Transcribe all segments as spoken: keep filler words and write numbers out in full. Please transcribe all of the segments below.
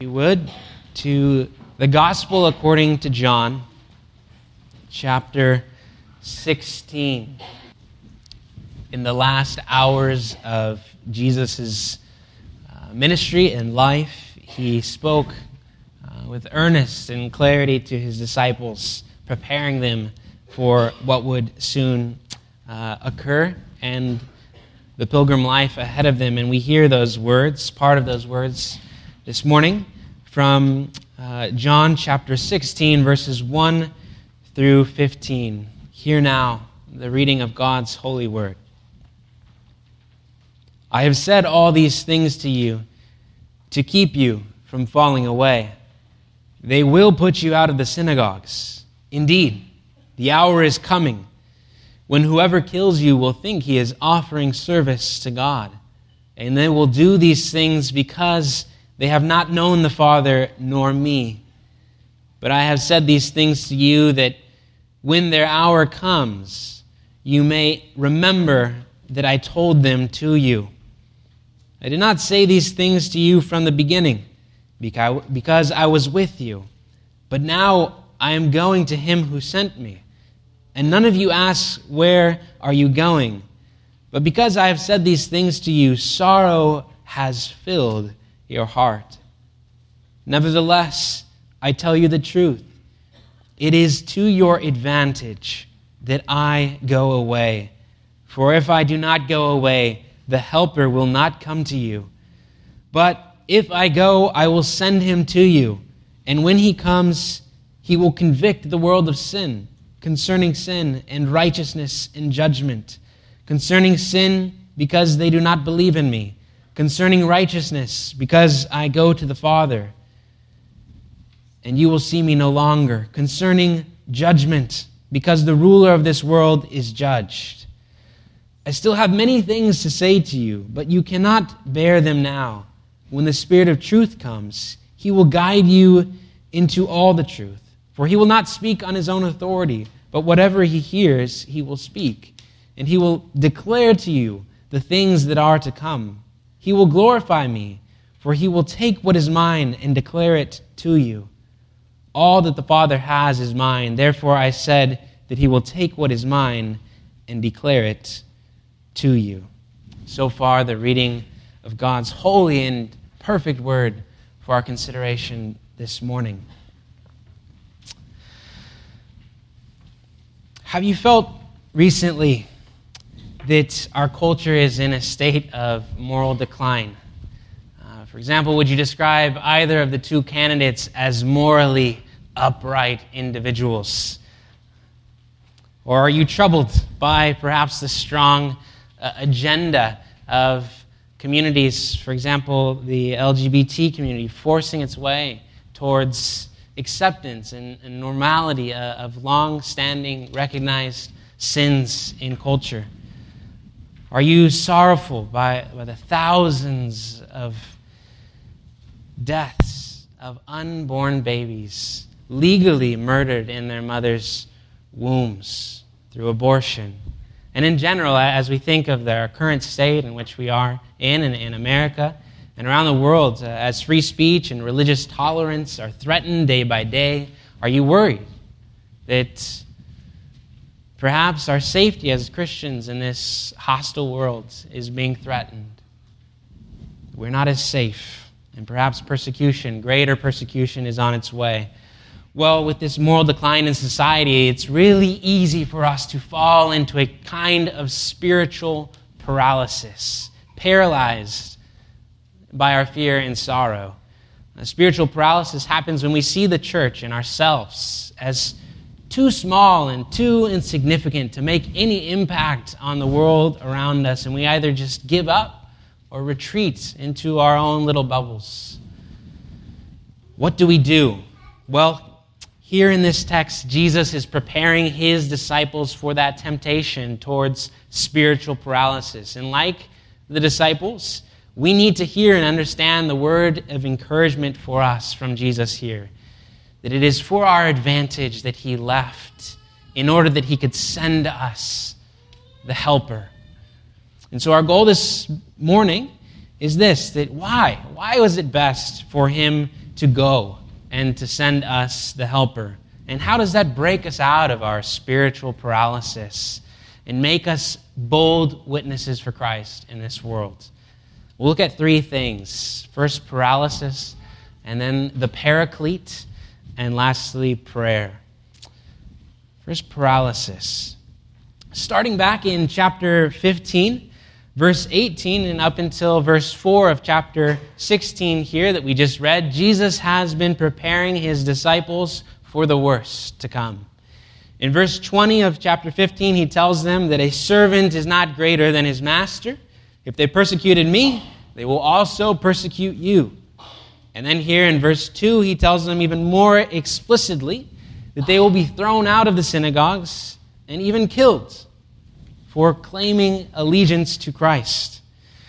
You would, to the Gospel according to John, chapter sixteen. In the last hours of Jesus' uh, ministry and life, he spoke uh, with earnest and clarity to his disciples, preparing them for what would soon uh, occur and the pilgrim life ahead of them. And we hear those words, part of those words, this morning from uh, John chapter sixteen, verses one through fifteen. Hear now the reading of God's holy word. I have said all these things to you to keep you from falling away. They will put you out of the synagogues. Indeed, the hour is coming when whoever kills you will think he is offering service to God. And they will do these things because they have not known the Father nor me. But I have said these things to you that when their hour comes, you may remember that I told them to you. I did not say these things to you from the beginning, because I was with you. But now I am going to him who sent me. And none of you asks, where are you going? But because I have said these things to you, sorrow has filled your heart. Nevertheless, I tell you the truth. It is to your advantage that I go away. For if I do not go away, the Helper will not come to you. But if I go, I will send him to you. And when he comes, he will convict the world of sin, concerning sin and righteousness and judgment. Concerning sin, because they do not believe in me. Concerning righteousness, because I go to the Father, and you will see me no longer. Concerning judgment, because the ruler of this world is judged. I still have many things to say to you, but you cannot bear them now. When the Spirit of truth comes, he will guide you into all the truth. For he will not speak on his own authority, but whatever he hears, he will speak. And he will declare to you the things that are to come. He will glorify me, for he will take what is mine and declare it to you. All that the Father has is mine. Therefore I said that he will take what is mine and declare it to you. So far, the reading of God's holy and perfect word for our consideration this morning. Have you felt recently that our culture is in a state of moral decline? Uh, for example, would you describe either of the two candidates as morally upright individuals? Or are you troubled by perhaps the strong uh, agenda of communities, for example, the L G B T community, forcing its way towards acceptance and, and normality uh, of long-standing recognized sins in culture? Are you sorrowful by, by the thousands of deaths of unborn babies legally murdered in their mother's wombs through abortion? And in general, as we think of the current state in which we are in, in, in America and around the world, uh, as free speech and religious tolerance are threatened day by day, are you worried that perhaps our safety as Christians in this hostile world is being threatened? We're not as safe, and perhaps persecution, greater persecution, is on its way. Well, with this moral decline in society, it's really easy for us to fall into a kind of spiritual paralysis, paralyzed by our fear and sorrow. A spiritual paralysis happens when we see the church and ourselves as too small and too insignificant to make any impact on the world around us, and we either just give up or retreat into our own little bubbles. What do we do? Well, here in this text, Jesus is preparing his disciples for that temptation towards spiritual paralysis. And like the disciples, we need to hear and understand the word of encouragement for us from Jesus here. That it is for our advantage that he left in order that he could send us the Helper. And so our goal this morning is this, that why? Why was it best for him to go and to send us the helper? And how does that break us out of our spiritual paralysis and make us bold witnesses for Christ in this world? We'll look at three things. First, paralysis, and then the paraclete, and lastly, prayer. First, paralysis. Starting back in chapter fifteen, verse eighteen, and up until verse four of chapter sixteen here that we just read, Jesus has been preparing his disciples for the worst to come. In verse twenty of chapter fifteen, he tells them that a servant is not greater than his master. If they persecuted me, they will also persecute you. And then here in verse two, he tells them even more explicitly that they will be thrown out of the synagogues and even killed for claiming allegiance to Christ.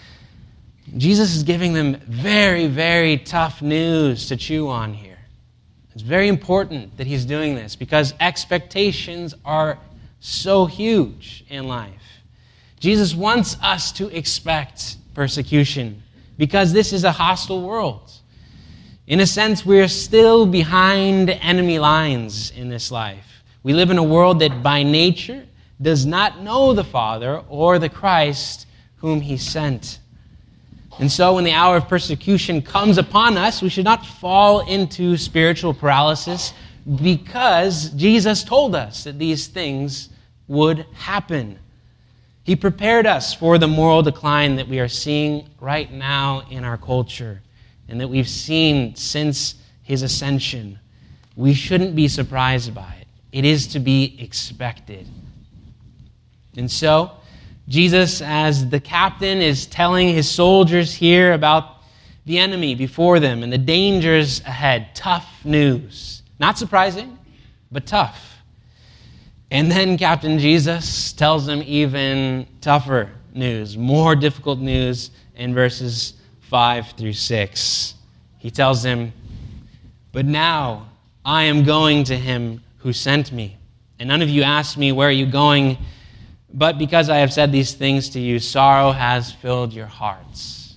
Jesus is giving them very, very tough news to chew on here. It's very important that he's doing this because expectations are so huge in life. Jesus wants us to expect persecution because this is a hostile world. In a sense, we're still behind enemy lines in this life. We live in a world that by nature does not know the Father or the Christ whom he sent. And so when the hour of persecution comes upon us, we should not fall into spiritual paralysis because Jesus told us that these things would happen. He prepared us for the moral decline that we are seeing right now in our culture and that we've seen since his ascension. We shouldn't be surprised by it. It is to be expected. And so, Jesus, as the captain, is telling his soldiers here about the enemy before them and the dangers ahead. Tough news. Not surprising, but tough. And then Captain Jesus tells them even tougher news, more difficult news in verses five through six. He tells them, "But now I am going to him who sent me, and none of you asked me, 'Where are you going?' But because I have said these things to you, sorrow has filled your hearts."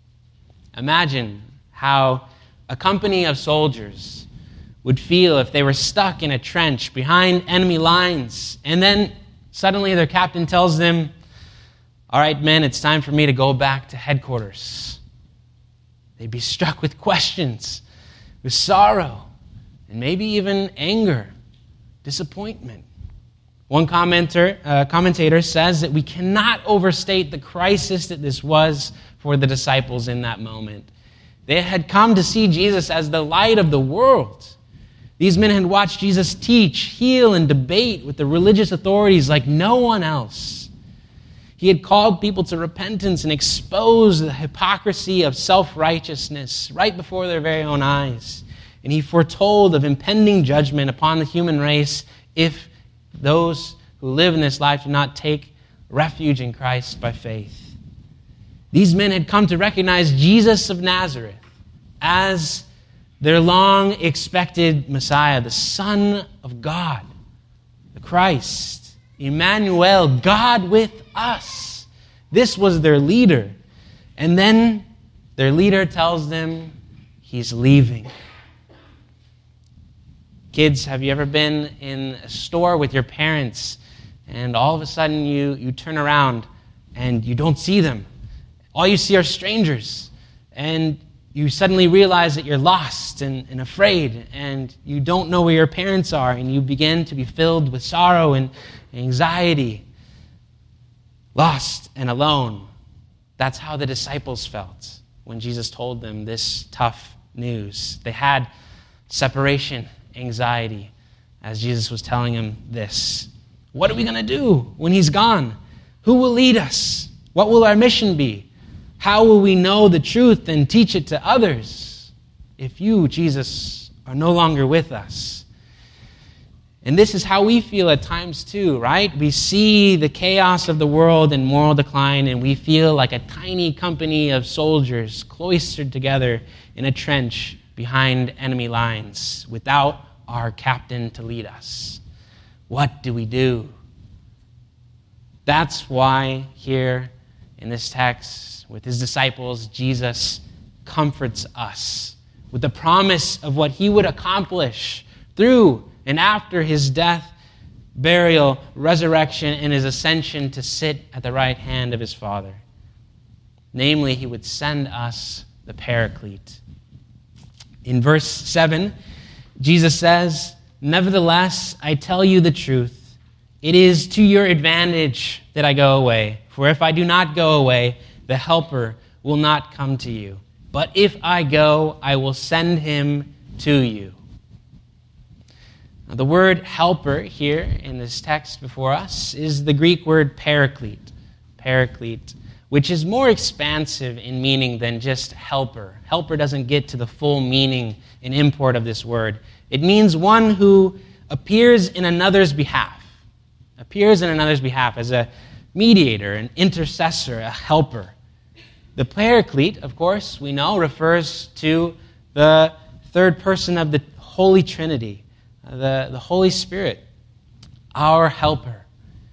Imagine how a company of soldiers would feel if they were stuck in a trench behind enemy lines, and then suddenly their captain tells them, "All right, men, it's time for me to go back to headquarters." They'd be struck with questions, with sorrow, and maybe even anger, disappointment. One commenter, uh, commentator says that we cannot overstate the crisis that this was for the disciples in that moment. They had come to see Jesus as the light of the world. These men had watched Jesus teach, heal, and debate with the religious authorities like no one else. He had called people to repentance and exposed the hypocrisy of self-righteousness right before their very own eyes. And he foretold of impending judgment upon the human race if those who live in this life do not take refuge in Christ by faith. These men had come to recognize Jesus of Nazareth as their long-expected Messiah, the Son of God, the Christ, Emmanuel, God with us. This was their leader. And then their leader tells them he's leaving. Kids, have you ever been in a store with your parents and all of a sudden you, you turn around and you don't see them? All you see are strangers. And you suddenly realize that you're lost and, and afraid and you don't know where your parents are and you begin to be filled with sorrow and anxiety, lost and alone. That's how the disciples felt when Jesus told them this tough news. They had separation anxiety as Jesus was telling them this. What are we going to do when he's gone? Who will lead us? What will our mission be? How will we know the truth and teach it to others if you, Jesus, are no longer with us? And this is how we feel at times too, right? We see the chaos of the world and moral decline, and we feel like a tiny company of soldiers cloistered together in a trench behind enemy lines without our captain to lead us. What do we do? That's why here in this text, with his disciples, Jesus comforts us with the promise of what he would accomplish through and after his death, burial, resurrection, and his ascension to sit at the right hand of his Father. Namely, he would send us the Paraclete. In verse seven, Jesus says, "Nevertheless, I tell you the truth. It is to your advantage that I go away. For if I do not go away, the Helper will not come to you. But if I go, I will send him to you." Now, the word helper here in this text before us is the Greek word paraclete, paraclete, which is more expansive in meaning than just helper. Helper doesn't get to the full meaning and import of this word. It means one who appears in another's behalf, appears in another's behalf as a mediator, an intercessor, a helper. The Paraclete, of course, we know, refers to the third person of the Holy Trinity, the, the Holy Spirit, our helper.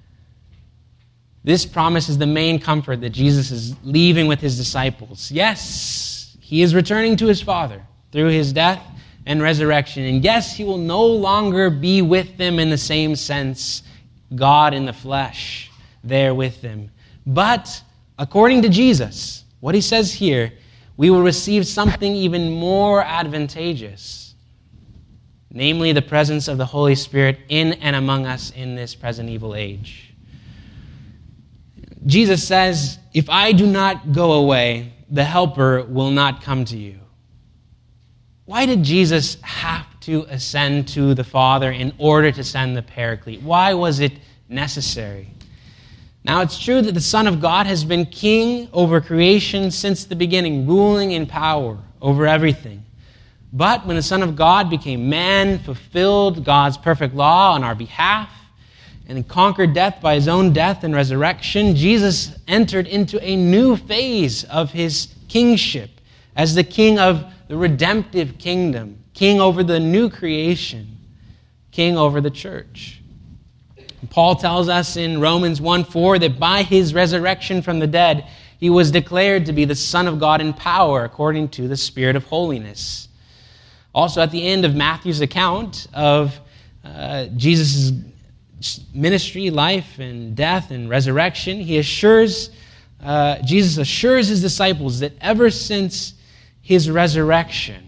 This promise is the main comfort that Jesus is leaving with his disciples. Yes, he is returning to his Father through his death and resurrection. And yes, he will no longer be with them in the same sense, God in the flesh there with them. But according to Jesus, what he says here, we will receive something even more advantageous, namely the presence of the Holy Spirit in and among us in this present evil age. Jesus says, if I do not go away, the Helper will not come to you. Why did Jesus have to ascend to the Father in order to send the Paraclete? Why was it necessary? Now, it's true that the Son of God has been king over creation since the beginning, ruling in power over everything. But when the Son of God became man, fulfilled God's perfect law on our behalf, and conquered death by his own death and resurrection, Jesus entered into a new phase of his kingship as the king of the redemptive kingdom, king over the new creation, king over the church. Paul tells us in Romans one four that by his resurrection from the dead, he was declared to be the Son of God in power according to the Spirit of holiness. Also, at the end of Matthew's account of uh, Jesus' ministry, life, and death and resurrection, he assures, uh, Jesus assures his disciples that ever since his resurrection,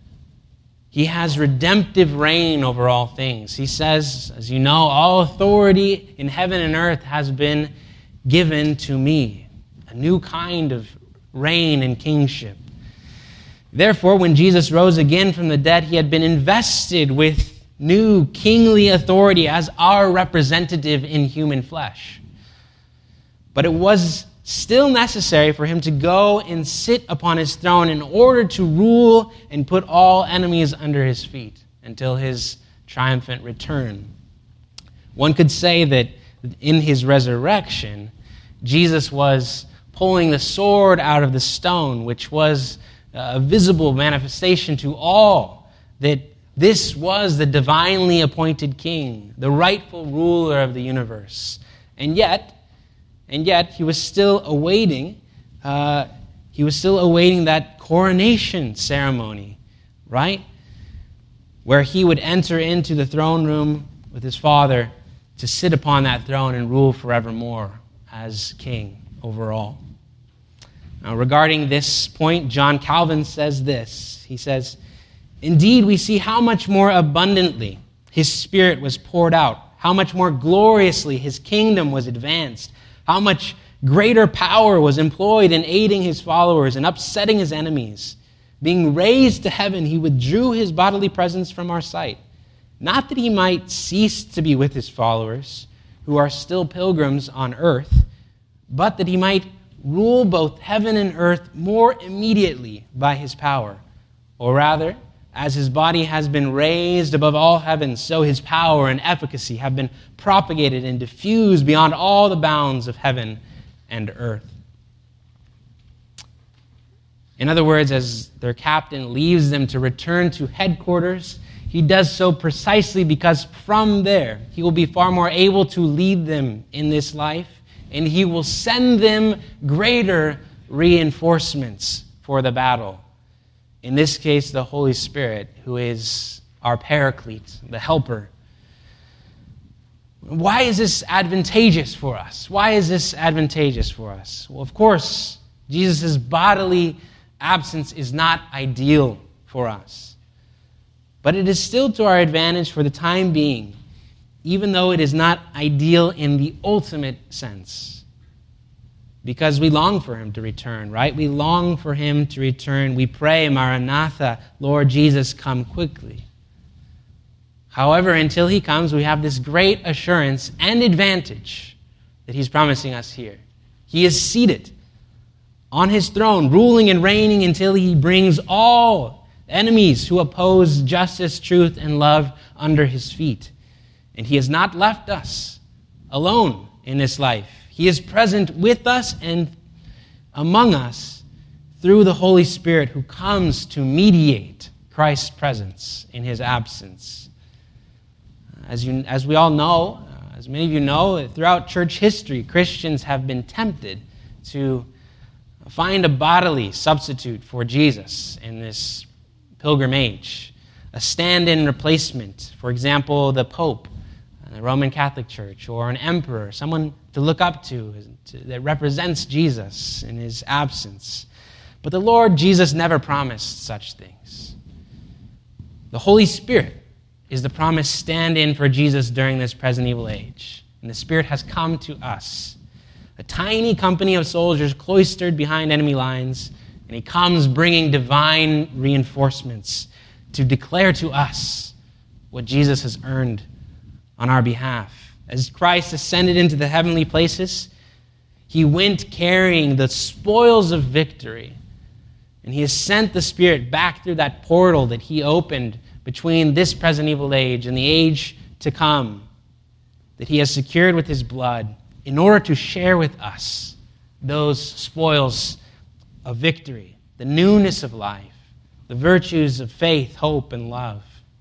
he has redemptive reign over all things. He says, as you know, all authority in heaven and earth has been given to me. A new kind of reign and kingship. Therefore, when Jesus rose again from the dead, he had been invested with new kingly authority as our representative in human flesh. But it was still necessary for him to go and sit upon his throne in order to rule and put all enemies under his feet until his triumphant return. One could say that in his resurrection, Jesus was pulling the sword out of the stone, which was a visible manifestation to all that this was the divinely appointed king, the rightful ruler of the universe. And yet, and yet he was still awaiting, uh, he was still awaiting that coronation ceremony, right? Where he would enter into the throne room with his Father to sit upon that throne and rule forevermore as king over all. Now, regarding this point, John Calvin says this. He says, "Indeed, we see how much more abundantly his Spirit was poured out, how much more gloriously his kingdom was advanced, how much greater power was employed in aiding his followers and upsetting his enemies. Being raised to heaven, he withdrew his bodily presence from our sight, not that he might cease to be with his followers, who are still pilgrims on earth, but that he might rule both heaven and earth more immediately by his power. Or rather, as his body has been raised above all heavens, so his power and efficacy have been propagated and diffused beyond all the bounds of heaven and earth." In other words, as their captain leaves them to return to headquarters, he does so precisely because from there he will be far more able to lead them in this life and he will send them greater reinforcements for the battle. In this case, the Holy Spirit, who is our paraclete, the helper. Why is this advantageous for us? Why is this advantageous for us? Well, of course, Jesus' bodily absence is not ideal for us. But it is still to our advantage for the time being, even though it is not ideal in the ultimate sense. Because we long for him to return, right? We long for him to return. We pray, Maranatha, Lord Jesus, come quickly. However, until he comes, we have this great assurance and advantage that he's promising us here. He is seated on his throne, ruling and reigning until he brings all enemies who oppose justice, truth, and love under his feet. And he has not left us alone in this life. He is present with us and among us through the Holy Spirit, who comes to mediate Christ's presence in his absence. As you, as we all know, uh, as many of you know, throughout church history, Christians have been tempted to find a bodily substitute for Jesus in this pilgrimage, a stand-in replacement. For example, the Pope, the Roman Catholic Church, or an emperor, someone to look up to, to that represents Jesus in his absence. But the Lord Jesus never promised such things. The Holy Spirit is the promised stand-in for Jesus during this present evil age. And the Spirit has come to us, a tiny company of soldiers cloistered behind enemy lines, and he comes bringing divine reinforcements to declare to us what Jesus has earned on our behalf. As Christ ascended into the heavenly places, he went carrying the spoils of victory, and he has sent the Spirit back through that portal that he opened between this present evil age and the age to come, that he has secured with his blood in order to share with us those spoils of victory, the newness of life, the virtues of faith, hope, and love.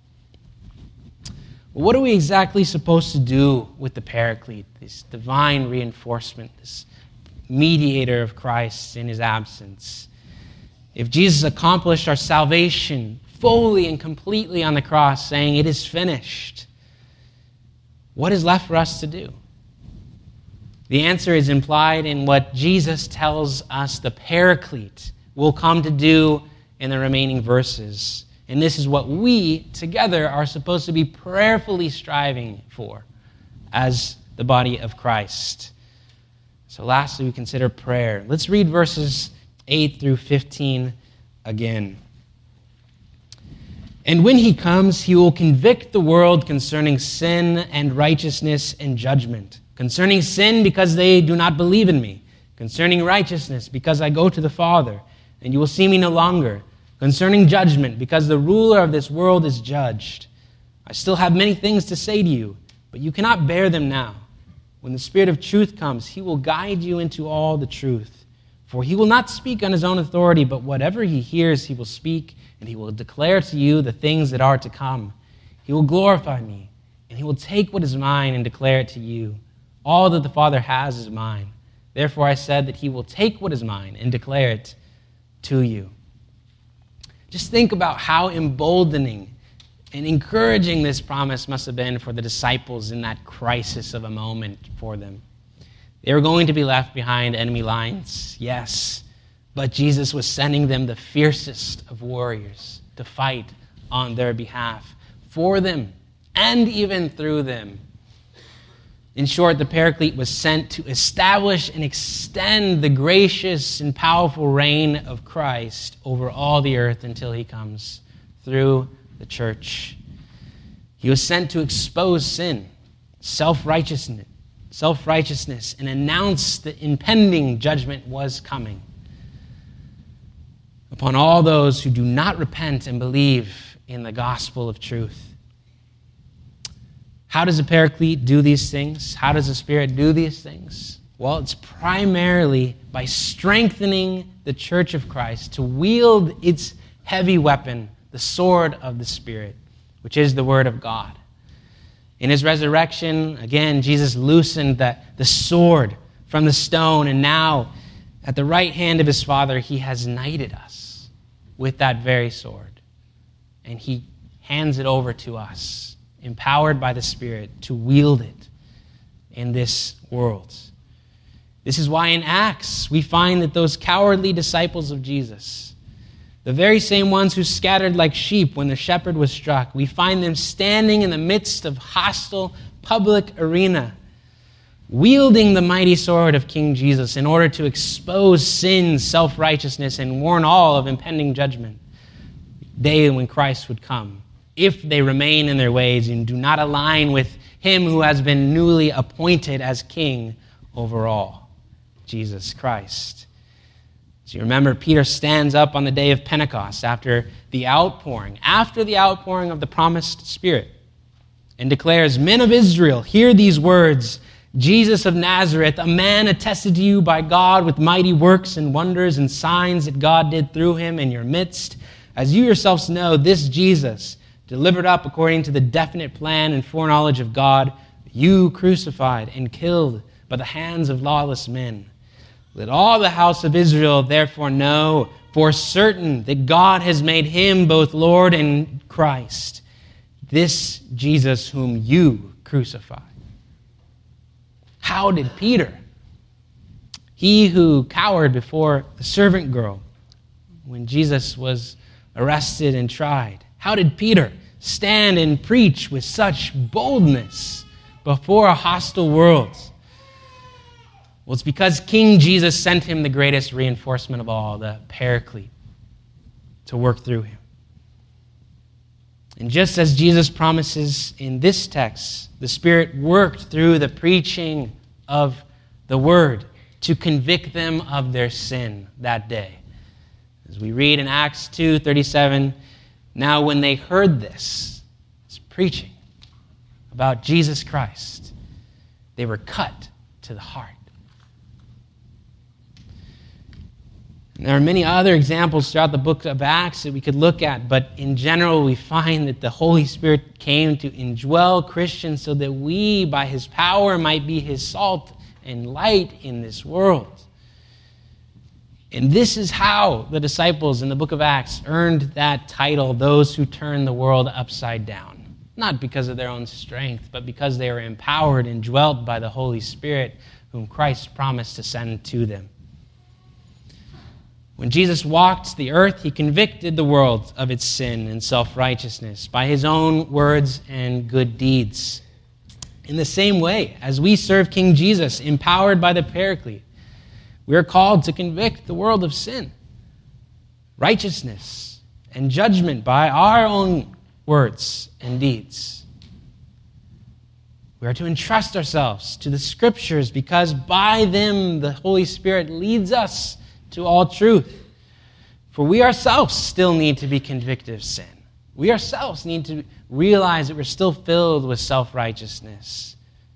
Well, what are we exactly supposed to do with the Paraclete, this divine reinforcement, this mediator of Christ in his absence? If Jesus accomplished our salvation fully and completely on the cross, saying, "It is finished," what is left for us to do? The answer is implied in what Jesus tells us the Paraclete will come to do in the remaining verses. And this is what we together are supposed to be prayerfully striving for as the body of Christ. So lastly, we consider prayer. Let's read verses eight through fifteen again. "And when he comes, he will convict the world concerning sin and righteousness and judgment. Concerning sin, because they do not believe in me. Concerning righteousness, because I go to the Father, and you will see me no longer. Concerning judgment, because the ruler of this world is judged. I still have many things to say to you, but you cannot bear them now. When the Spirit of truth comes, he will guide you into all the truth. For he will not speak on his own authority, but whatever he hears he will speak, and he will declare to you the things that are to come. He will glorify me, and he will take what is mine and declare it to you. All that the Father has is mine. Therefore I said that he will take what is mine and declare it to you." Just think about how emboldening and encouraging this promise must have been for the disciples in that crisis of a moment for them. They were going to be left behind enemy lines, yes, but Jesus was sending them the fiercest of warriors to fight on their behalf, for them, and even through them. In short, the Paraclete was sent to establish and extend the gracious and powerful reign of Christ over all the earth until he comes through the church. He was sent to expose sin, self-righteousness, self-righteousness, and announce that impending judgment was coming upon all those who do not repent and believe in the gospel of truth. How does the Paraclete do these things? How does the Spirit do these things? Well, it's primarily by strengthening the church of Christ to wield its heavy weapon, the sword of the Spirit, which is the Word of God. In his resurrection, again, Jesus loosened the, the sword from the stone, and now at the right hand of his Father, he has knighted us with that very sword. And he hands it over to us, empowered by the Spirit, to wield it in this world. This is why in Acts we find that those cowardly disciples of Jesus, the very same ones who scattered like sheep when the shepherd was struck, we find them standing in the midst of hostile public arena, wielding the mighty sword of King Jesus in order to expose sin, self-righteousness, and warn all of impending judgment, day when Christ would come, if they remain in their ways and do not align with him who has been newly appointed as king over all, Jesus Christ. So you remember, Peter stands up on the day of Pentecost after the outpouring, after the outpouring of the promised Spirit, and declares, "Men of Israel, hear these words. Jesus of Nazareth, a man attested to you by God with mighty works and wonders and signs that God did through him in your midst. As you yourselves know, this Jesus, delivered up according to the definite plan and foreknowledge of God, you crucified and killed by the hands of lawless men. Let all the house of Israel therefore know for certain that God has made him both Lord and Christ, this Jesus whom you crucified." How did Peter, he who cowered before the servant girl when Jesus was arrested and tried, how did Peter stand and preach with such boldness before a hostile world? Well, it's because King Jesus sent him the greatest reinforcement of all, the Paraclete, to work through him. And just as Jesus promises in this text, the Spirit worked through the preaching of the Word to convict them of their sin that day. As we read in Acts two thirty-seven, now when they heard this, this preaching about Jesus Christ, they were cut to the heart. And there are many other examples throughout the book of Acts that we could look at, but in general we find that the Holy Spirit came to indwell Christians so that we, by his power, might be his salt and light in this world. And this is how the disciples in the book of Acts earned that title, those who turn the world upside down. Not because of their own strength, but because they were empowered and dwelt by the Holy Spirit, whom Christ promised to send to them. When Jesus walked the earth, he convicted the world of its sin and self-righteousness by his own words and good deeds. In the same way, as we serve King Jesus, empowered by the Paraclete, we are called to convict the world of sin, righteousness, and judgment by our own words and deeds. We are to entrust ourselves to the Scriptures because by them the Holy Spirit leads us to all truth. For we ourselves still need to be convicted of sin. We ourselves need to realize that we're still filled with self-righteousness.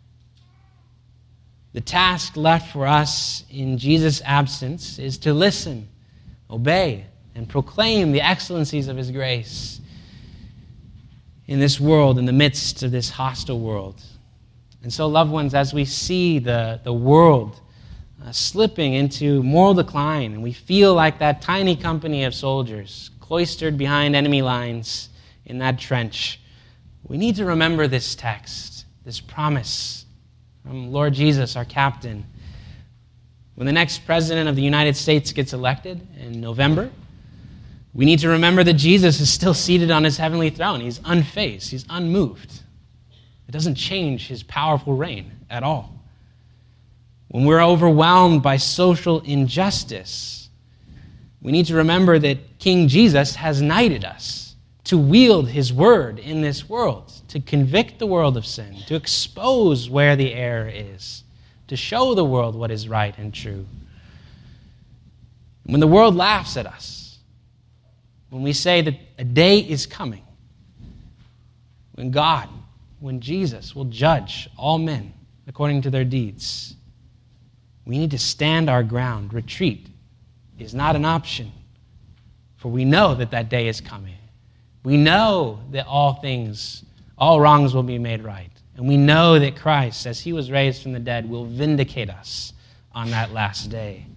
The task left for us in Jesus' absence is to listen, obey, and proclaim the excellencies of his grace in this world, in the midst of this hostile world. And so, loved ones, as we see the, the world Uh, slipping into moral decline, and we feel like that tiny company of soldiers cloistered behind enemy lines in that trench, we need to remember this text, this promise from Lord Jesus, our captain. When the next president of the United States gets elected in November, we need to remember that Jesus is still seated on his heavenly throne. He's unfazed, he's unmoved. It doesn't change his powerful reign at all. When we're overwhelmed by social injustice, we need to remember that King Jesus has knighted us to wield his word in this world, to convict the world of sin, to expose where the error is, to show the world what is right and true. When the world laughs at us, when we say that a day is coming, when God, when Jesus will judge all men according to their deeds, we need to stand our ground. Retreat is not an option, for we know that that day is coming. We know that all things, all wrongs will be made right. And we know that Christ, as he was raised from the dead, will vindicate us on that last day.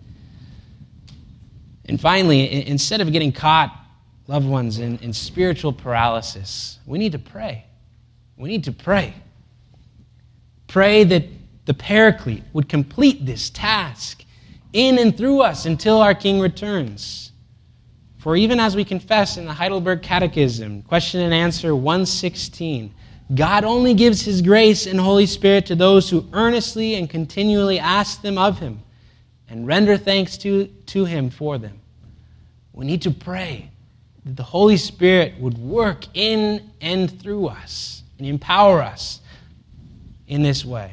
And finally, instead of getting caught, loved ones, in, in spiritual paralysis, we need to pray. We need to pray. Pray that the Paraclete would complete this task in and through us until our King returns. For even as we confess in the Heidelberg Catechism, question and answer one sixteen, God only gives His grace and Holy Spirit to those who earnestly and continually ask them of Him and render thanks to, to Him for them. We need to pray that the Holy Spirit would work in and through us and empower us in this way.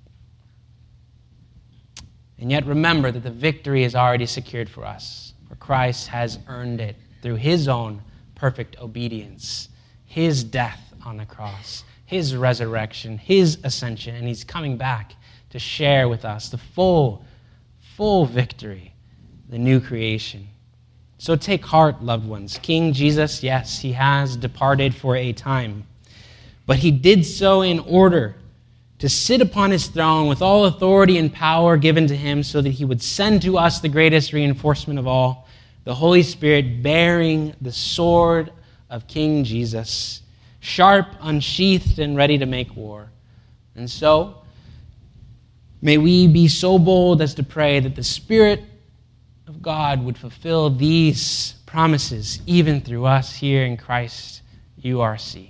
And yet remember that the victory is already secured for us, for Christ has earned it through His own perfect obedience, His death on the cross, His resurrection, His ascension, and He's coming back to share with us the full, full victory, the new creation. So take heart, loved ones. King Jesus, yes, He has departed for a time, but He did so in order to sit upon His throne with all authority and power given to Him so that He would send to us the greatest reinforcement of all, the Holy Spirit bearing the sword of King Jesus, sharp, unsheathed, and ready to make war. And so, may we be so bold as to pray that the Spirit of God would fulfill these promises even through us here in Christ U R C.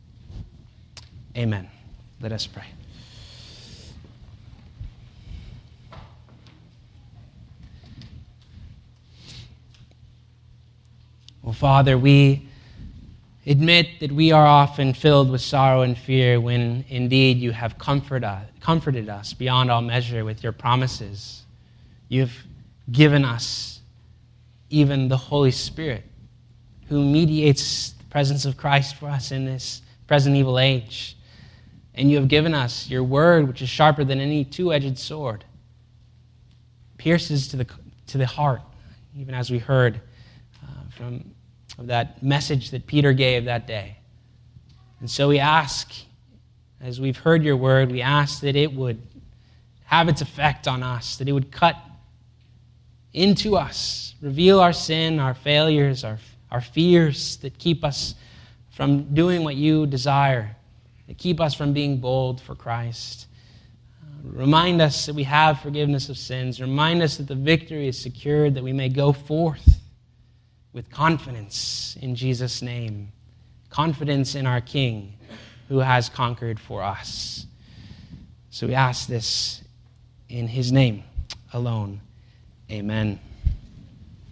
Amen. Let us pray. Well, Father, we admit that we are often filled with sorrow and fear when indeed You have comfort us, comforted us beyond all measure with Your promises. You've given us even the Holy Spirit who mediates the presence of Christ for us in this present evil age. And You have given us Your word, which is sharper than any two-edged sword, pierces to the to the heart, even as we heard uh, from of that message that Peter gave that day. And so we ask, as we've heard Your word, we ask that it would have its effect on us, that it would cut into us, reveal our sin, our failures, our, our fears that keep us from doing what You desire, that keep us from being bold for Christ. Uh, remind us that we have forgiveness of sins. Remind us that the victory is secured, that we may go forth with confidence in Jesus' name, confidence in our King who has conquered for us. So we ask this in His name alone. Amen.